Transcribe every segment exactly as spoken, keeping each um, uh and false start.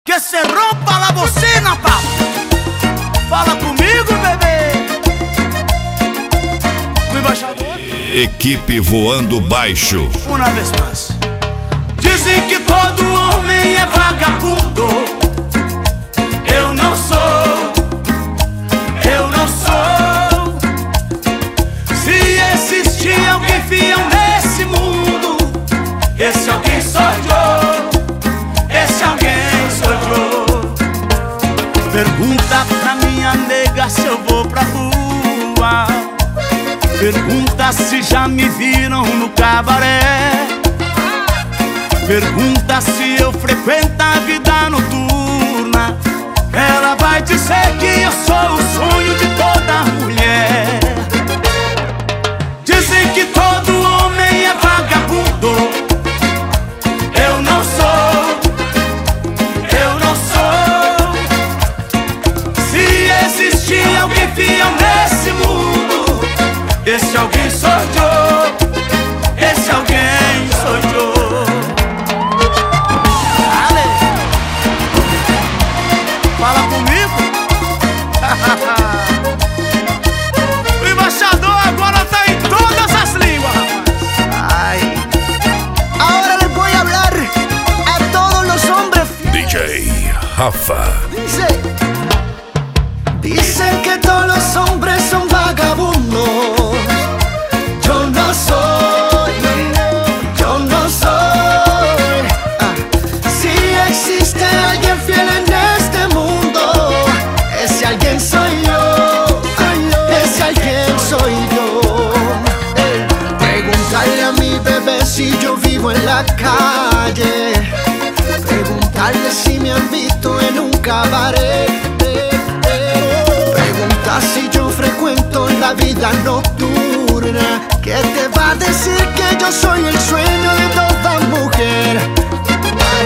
Que se rompa la bocina, papo. Fala comigo, bebê. O embaixador. Equipe Voando Baixo. Uma vez mais. Dizem que todo homem é vagabundo. Eu não sou. Eu não sou. Se existir alguém fiel nesse mundo, esse alguém sou eu. Esse alguém sou eu. Pergunta pra minha nega se eu vou pra rua. Pergunta se já me viram no cabaré. Pergunta se eu frequento a vida noturna. Ela vai dizer que eu sou o sonho de toda mulher. Dizem que todo homem é vagabundo. Eu não sou. Eu não sou. Se existir alguém fiel nesse mundo, esse alguém sou eu. Esse alguém sou eu. Ale, fala comigo. O embaixador agora tá em todas as línguas, rapaz. Ay. Ahora les voy a hablar a todos los hombres. D J Rafa. Dice, dicen que todos los hombres son vagabundos. Yo no soy, yo no soy. Ah, si existe alguien fiel en este mundo, ese alguien soy yo. Ah, ese alguien soy yo. Eh, Preguntarle a mi bebé si yo vivo en la calle. Preguntarle si me han visto en un cabaret. Pregunta si yo frecuento la vida nocturna. ¿Qué te va a decir que yo soy el sueño de toda mujer? Ay.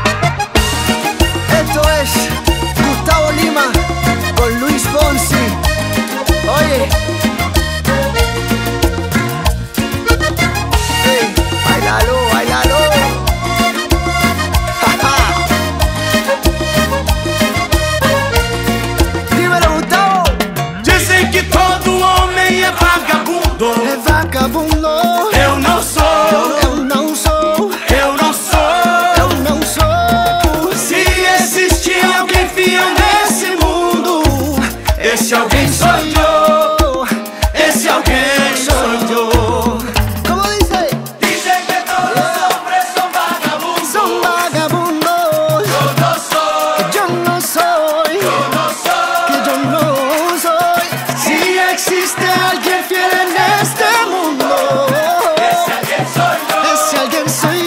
Esto es Gustavo Lima con Luis Fonsi. Oye, hey, bailalo, bailalo. Dímelo, Gustavo. Dizem que todo homem é vagabundo. É vagabundo. Eu não sou. Eu não sou. Eu não sou. Eu não sou. Se existir alguém fiel nesse mundo, esse alguém sou eu. Esse alguém sou eu. Como dice? Dizem que todos os hombres são vagabundos. Son vagabundos. Eu não sou. Yo no soy. Eu não sou. Que yo no soy. Si existe alguien fiel en este mundo, Esse alguém sou eu. ese alguien soy